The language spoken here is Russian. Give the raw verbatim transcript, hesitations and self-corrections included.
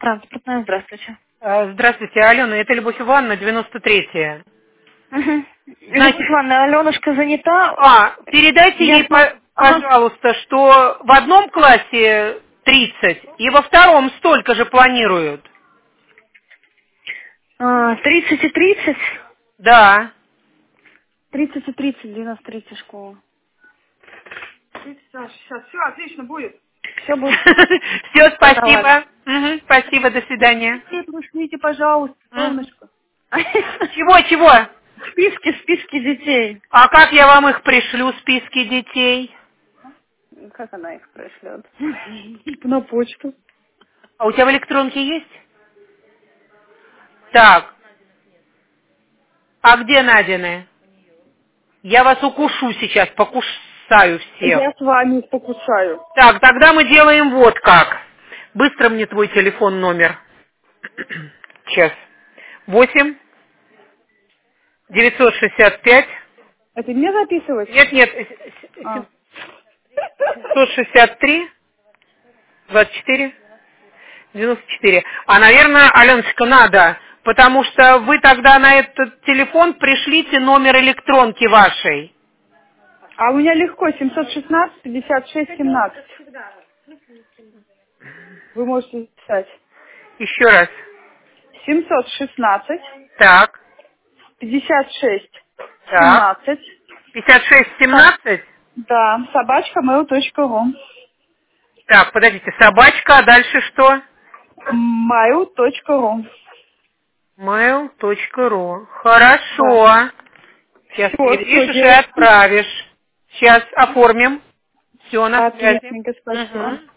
Транспортная, здравствуйте. А, Здравствуйте, Алена, это Любовь Ивановна, девяносто третья. Угу. Значит, Любовь Ивановна, Аленушка занята. а, передайте Я... ей, по- Ага. пожалуйста, что в одном классе тридцать, и во втором столько же планируют. А, тридцать и тридцать. Да. Тридцать и тридцать, девяносто третья школа. Сейчас, сейчас, все отлично будет. Все будет. Все, Да ладно. спасибо. Мгм, Спасибо, до свидания. Детей пришлите, пожалуйста, М. солнышко. Чего, чего? Списки, списки детей. А как я вам их пришлю, списки детей? Как она их пришлет? На почту. А у тебя в электронке есть? Так, а где Надины? Я вас укушу сейчас, покусаю всех. Я с вами их покусаю. Так, тогда мы делаем вот как. Быстро мне твой телефон номер. Сейчас. Восемь девятьсот шестьдесят пять. Это мне записывать? Нет, нет, э, с- А. с- семьсот шестьдесят три двадцать четыре девяносто четыре. А, наверное, Аленочка, надо, потому что вы тогда на этот телефон пришлите номер электронки вашей. А у меня легко, семьсот шестнадцать пятьдесят шесть семнадцать. Вы можете писать. Еще раз. семьсот шестнадцать Так, пятьдесят шесть так. семнадцать. пятьдесят шесть Со- семнадцать. Да, собачка mail точка ру. Так, подождите, собачка, а дальше что? mail точка ру. mail точка ру. Да. Хорошо. Сейчас Все, все, перепишешь и девочки. отправишь. Сейчас оформим. Все на связи. Отличненько, спасибо. Мгм.